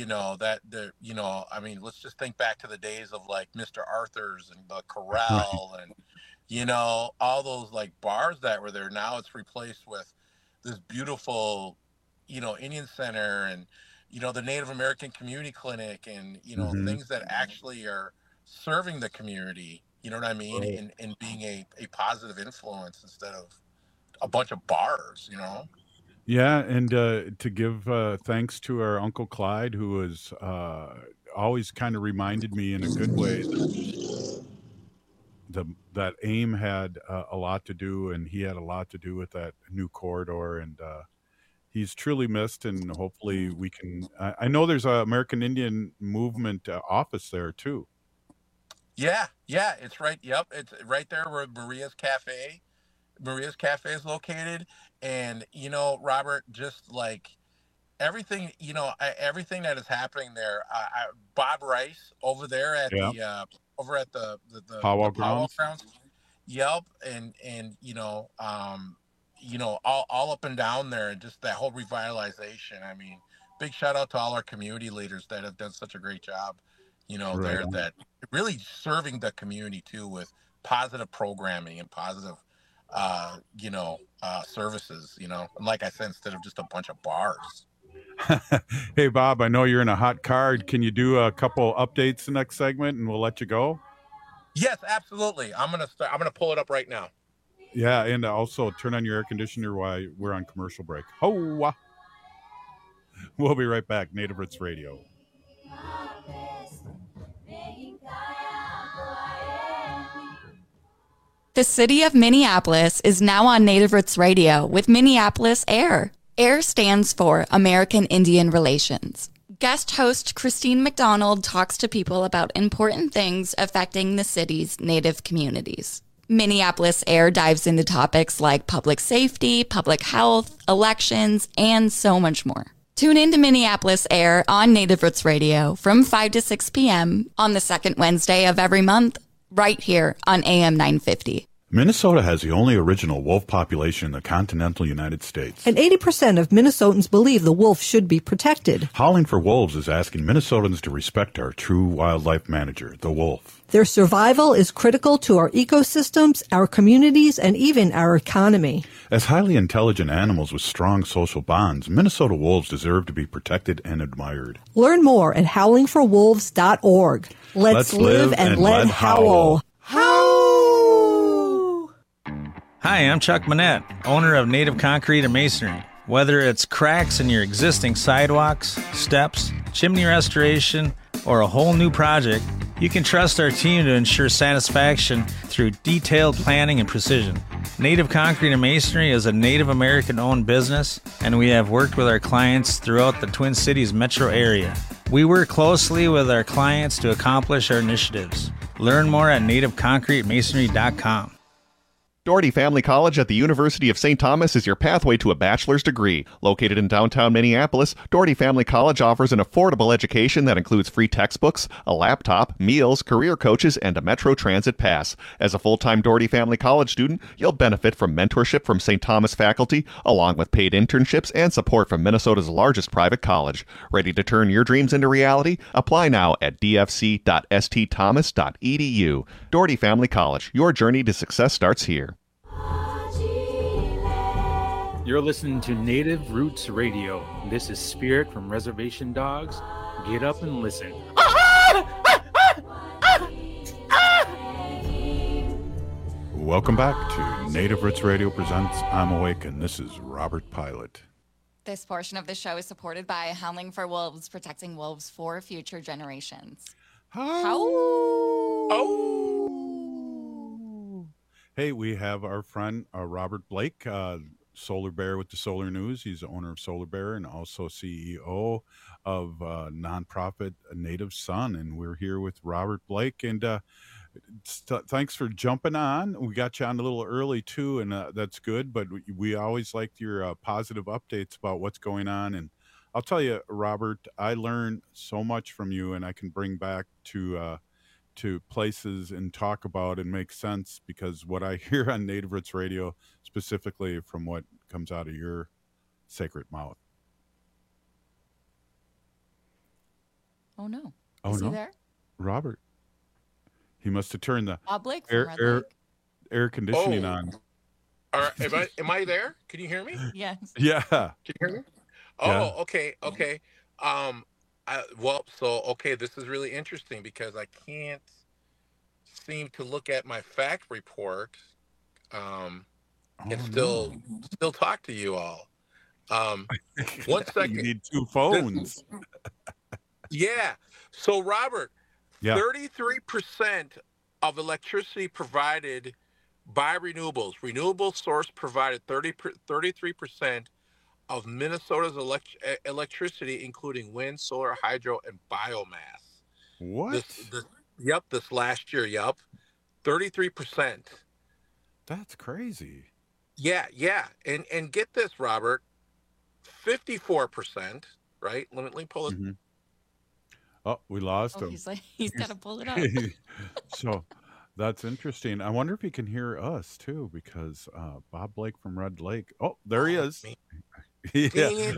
let's just think back to the days of like Mr. Arthur's and the Corral and, all those like bars that were there. Now it's replaced with this beautiful, Indian Center and, the Native American Community Clinic and, things that actually are serving the community, you know what I mean? Right. And being a positive influence instead of a bunch of bars, Yeah, and to give thanks to our Uncle Clyde, who was always kind of reminded me in a good way that AIM had a lot to do, and he had a lot to do with that new corridor, and he's truly missed, and hopefully we can... I know there's a American Indian Movement office there, too. Yeah, it's right. Yep, it's right there where Maria's Cafe is located. And, Robert, just like everything, everything that is happening there, Bob Rice over there at the Powwow Grounds. Yep. And all up and down there, and just that whole revitalization. I mean, big shout out to all our community leaders that have done such a great job, there, that really serving the community too with positive programming and positive services, and like I said, instead of just a bunch of bars. Hey, Bob, I know you're in a hot car. Can you do a couple updates the next segment and we'll let you go? Yes, absolutely. I'm going to pull it up right now. Yeah. And also turn on your air conditioner while we're on commercial break. Ho! We'll be right back. Native Roots Radio. The city of Minneapolis is now on Native Roots Radio with Minneapolis Air. AIR stands for American Indian Relations. Guest host Christine McDonald talks to people about important things affecting the city's Native communities. Minneapolis Air dives into topics like public safety, public health, elections, and so much more. Tune in to Minneapolis Air on Native Roots Radio from 5 to 6 p.m. on the second Wednesday of every month, right here on AM 950. Minnesota has the only original wolf population in the continental United States. And 80% of Minnesotans believe the wolf should be protected. Howling for Wolves is asking Minnesotans to respect our true wildlife manager, the wolf. Their survival is critical to our ecosystems, our communities, and even our economy. As highly intelligent animals with strong social bonds, Minnesota wolves deserve to be protected and admired. Learn more at howlingforwolves.org. Let's live and let howl. Hi, I'm Chuck Manette, owner of Native Concrete and Masonry. Whether it's cracks in your existing sidewalks, steps, chimney restoration, or a whole new project, you can trust our team to ensure satisfaction through detailed planning and precision. Native Concrete and Masonry is a Native American-owned business, and we have worked with our clients throughout the Twin Cities metro area. We work closely with our clients to accomplish our initiatives. Learn more at nativeconcretemasonry.com. Doherty Family College at the University of St. Thomas is your pathway to a bachelor's degree. Located in downtown Minneapolis, Doherty Family College offers an affordable education that includes free textbooks, a laptop, meals, career coaches, and a Metro Transit pass. As a full-time Doherty Family College student, you'll benefit from mentorship from St. Thomas faculty, along with paid internships and support from Minnesota's largest private college. Ready to turn your dreams into reality? Apply now at dfc.stthomas.edu. Doherty Family College, your journey to success starts here. You're listening to Native Roots Radio. This is Spirit from Reservation Dogs. Get up and listen. Welcome back to Native Roots Radio presents I'm Awake, and this is Robert Pilot. This portion of the show is supported by Howling for Wolves, protecting wolves for future generations. Hey, we have our friend Robert Blake, Solar Bear with the Solar News. He's the owner of Solar Bear and also CEO of nonprofit Native Sun. And we're here with Robert Blake. And thanks for jumping on. We got you on a little early too, and that's good. But we always liked your positive updates about what's going on. And I'll tell you, Robert, I learned so much from you, and I can bring back to places and talk about and make sense, because what I hear on Native Roots Radio, specifically from what comes out of your sacred mouth. Oh no! Oh Is no, he there? Robert. He must have turned the Blake from Red Lake. air conditioning on. Am I there? Can you hear me? Yes. Yeah. Can you hear me? Oh, Yeah. okay. This is really interesting because I can't seem to look at my fact report and still talk to you all. 1 second. You need two phones. Yeah. So Robert, Yeah. 33% of electricity provided by renewables. Renewable source provided 33% of Minnesota's electricity, including wind, solar, hydro, and biomass. What? This last year, 33%. That's crazy. Yeah. And get this, Robert, 54%, right? Let me pull it. Mm-hmm. Oh, we lost him. He's got to pull it up. So that's interesting. I wonder if he can hear us too, because Bob Blake from Red Lake. Oh, there he is. Yeah.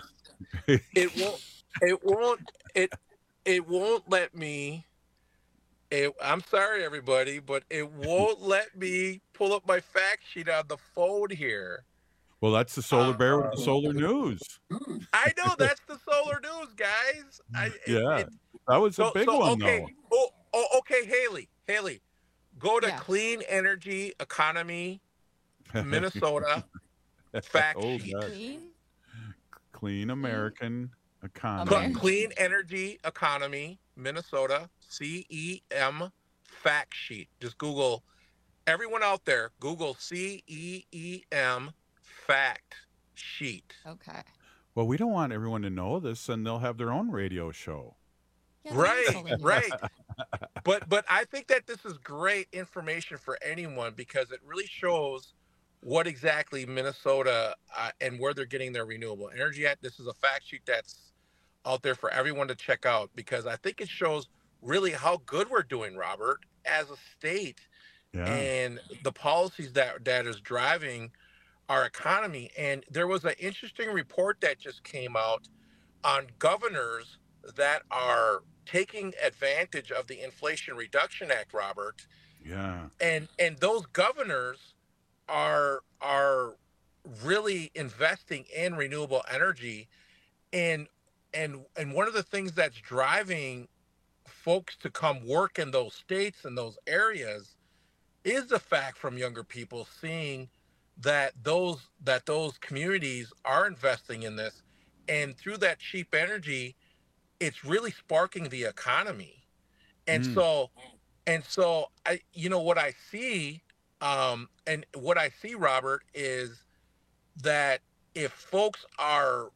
It won't let me. I'm sorry, everybody, but it won't let me pull up my fact sheet on the phone here. Well, that's the Solar Bear with the Solar News. I know that's the Solar News, guys. That was a big one, okay. though. Okay, Haley, go to Clean Energy Economy, Minnesota fact sheet. Clean American Economy. Clean Energy Economy, Minnesota, CEM fact sheet. Just Google, everyone out there, Google CEEM fact sheet. Okay. Well, we don't want everyone to know this, and they'll have their own radio show. Yeah, Right. But I think that this is great information for anyone, because it really shows what exactly Minnesota and where they're getting their renewable energy at. This is a fact sheet that's out there for everyone to check out, because I think it shows really how good we're doing, Robert, as a state, and the policies that is driving our economy. And there was an interesting report that just came out on governors that are taking advantage of the Inflation Reduction Act, Robert. Yeah. And those governors are really investing in renewable energy, and one of the things that's driving folks to come work in those states and those areas is the fact from younger people seeing that those communities are investing in this, and through that cheap energy, it's really sparking the economy. And so I, what I see, and what I see, Robert, is that if folks are,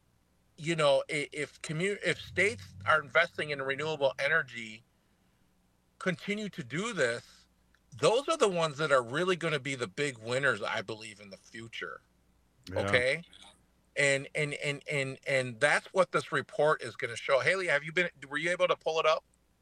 if states are investing in renewable energy, continue to do this, those are the ones that are really going to be the big winners, I believe, in the future. Yeah. Okay. And that's what this report is going to show. Haley, were you able to pull it up?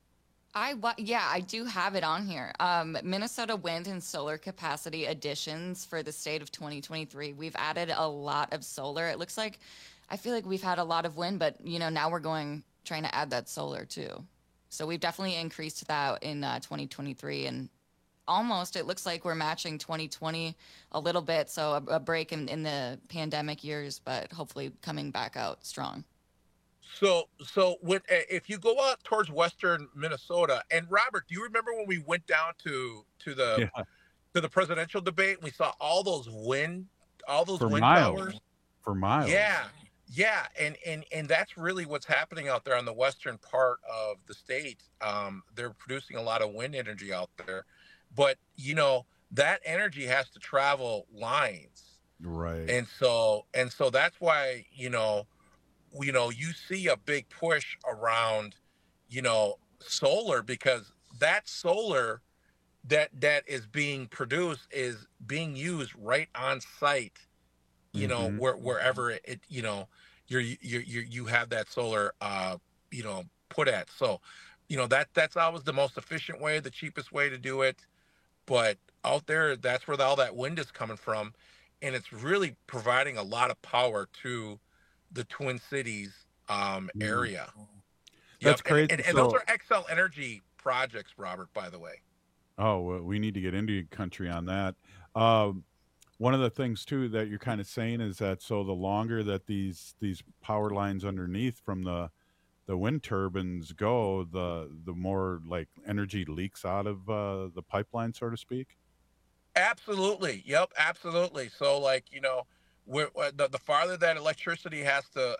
I do have it on here. Minnesota wind and solar capacity additions for the state of 2023. We've added a lot of solar. It looks like, I feel like we've had a lot of wind, but now we're trying to add that solar too. So we've definitely increased that in 2023, and almost, it looks like we're matching 2020 a little bit. So a break in the pandemic years, but hopefully coming back out strong. So if you go out towards western Minnesota, and Robert, do you remember when we went down to the presidential debate and we saw all those wind towers for miles? Yeah, and that's really what's happening out there on the western part of the state. They're producing a lot of wind energy out there, but that energy has to travel lines, right? And so that's why you see a big push around solar, because that solar that is being produced is being used right on site, wherever it you have that solar put at. So that's always the most efficient way, the cheapest way to do it. But out there, that's where all that wind is coming from, and it's really providing a lot of power to the Twin Cities area. That's crazy. And those are Xcel Energy projects, Robert, by the way. Oh, well, we need to get into country on that. One of the things too that you're kind of saying is that so the longer that these power lines underneath from the wind turbines go, the more like energy leaks out of the pipeline, so to speak. Absolutely. Yep. Absolutely. So the farther that electricity has to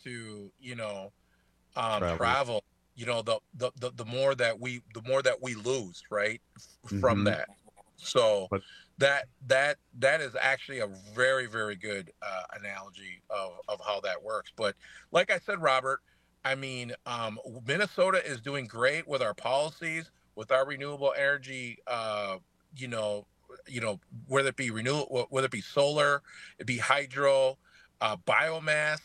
travel, the more that we lose, right, from that. So that is actually a very, very good analogy of how that works. But like I said, Robert, I mean, Minnesota is doing great with our policies, with our renewable energy, whether it be renewable, whether it be solar, it be hydro, biomass,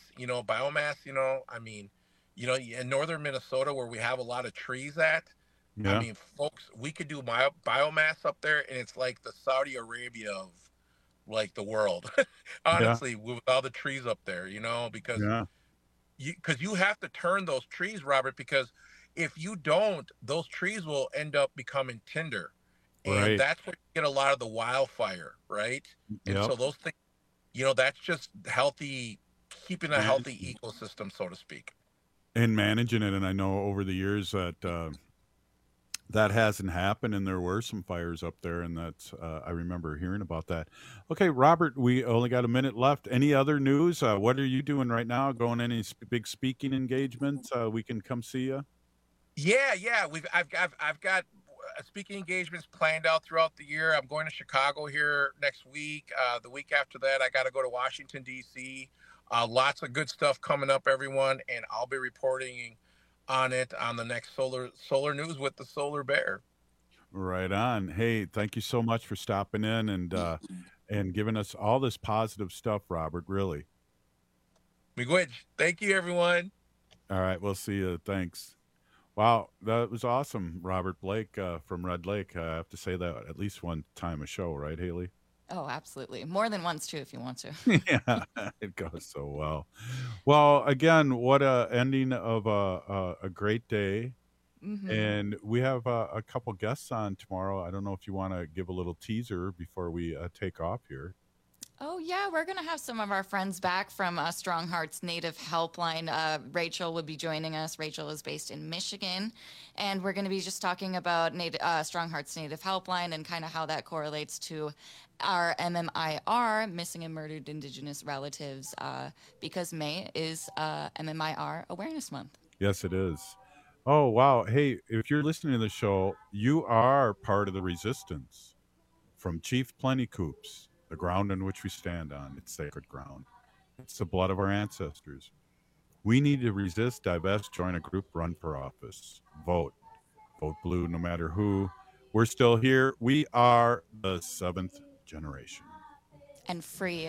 I mean, in northern Minnesota where we have a lot of trees at, I mean, folks, we could do biomass up there, and it's like the Saudi Arabia of like the world, honestly, with all the trees up there, because you have to turn those trees, Robert, because if you don't, those trees will end up becoming tinder. And that's where you get a lot of the wildfire, right? And so those things, that's just healthy, keeping a healthy ecosystem, so to speak. And managing it. And I know over the years that that hasn't happened, and there were some fires up there, and that's I remember hearing about that. Okay, Robert, we only got a minute left. Any other news? What are you doing right now? Going any big speaking engagements? We can come see you. Yeah. I've got speaking engagements planned out throughout the year. I'm going to Chicago here next week. The week after that, I got to go to Washington, D.C. Lots of good stuff coming up, everyone, and I'll be reporting on it on the next Solar News with the Solar Bear. Right on. Hey, thank you so much for stopping in and giving us all this positive stuff, Robert, really. Miigwech. Thank you, everyone. All right, we'll see you. Thanks. Wow, that was awesome, Robert Blake from Red Lake. I have to say that at least one time a show, right, Haley? Oh, absolutely. More than once, too, if you want to. Yeah, it goes so well. Well, again, what a ending of a great day. Mm-hmm. And we have a couple guests on tomorrow. I don't know if you want to give a little teaser before we take off here. Oh, yeah, we're going to have some of our friends back from Strong Hearts Native Helpline. Rachel will be joining us. Rachel is based in Michigan, and we're going to be just talking about Strong Hearts Native Helpline and kind of how that correlates to our MMIR, Missing and Murdered Indigenous Relatives, because May is MMIR Awareness Month. Yes, it is. Oh, wow. Hey, if you're listening to the show, you are part of the resistance. From Chief Plentycoops, the ground on which we stand on, it's sacred ground. It's the blood of our ancestors. We need to resist, divest, join a group, run for office. Vote. Vote blue no matter who. We're still here. We are the 7th generation. And free.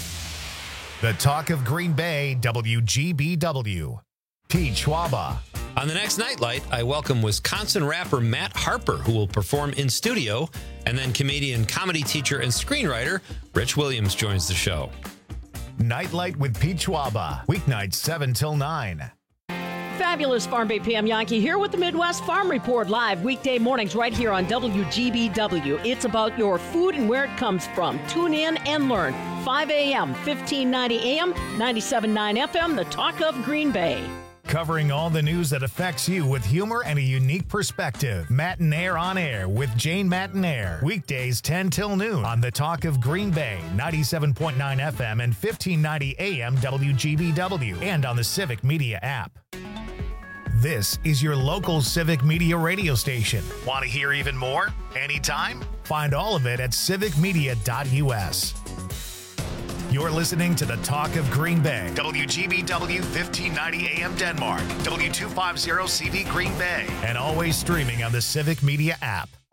The talk of Green Bay, WGBW. Pete Schwaba. On the next Nightlight, I welcome Wisconsin rapper Matt Harper, who will perform in studio, and then comedian, comedy teacher, and screenwriter Rich Williams joins the show. Nightlight with Pete Schwaba, weeknights 7 till 9. Fabulous Farm Bay Pam Yankee here with the Midwest Farm Report live weekday mornings right here on WGBW. It's about your food and where it comes from. Tune in and learn. 5 a.m., 1590 a.m., 97.9 FM, the talk of Green Bay. Covering all the news that affects you with humor and a unique perspective. Mattinaire on Air with Jane Mattinaire. Weekdays 10 till noon on the talk of Green Bay, 97.9 FM and 1590 AM WGBW, and on the Civic Media app. This is your local Civic Media radio station. Want to hear even more? Anytime? Find all of it at civicmedia.us. You're listening to the Talk of Green Bay, WGBW 1590 AM Denmark, W250 CV Green Bay, and always streaming on the Civic Media app.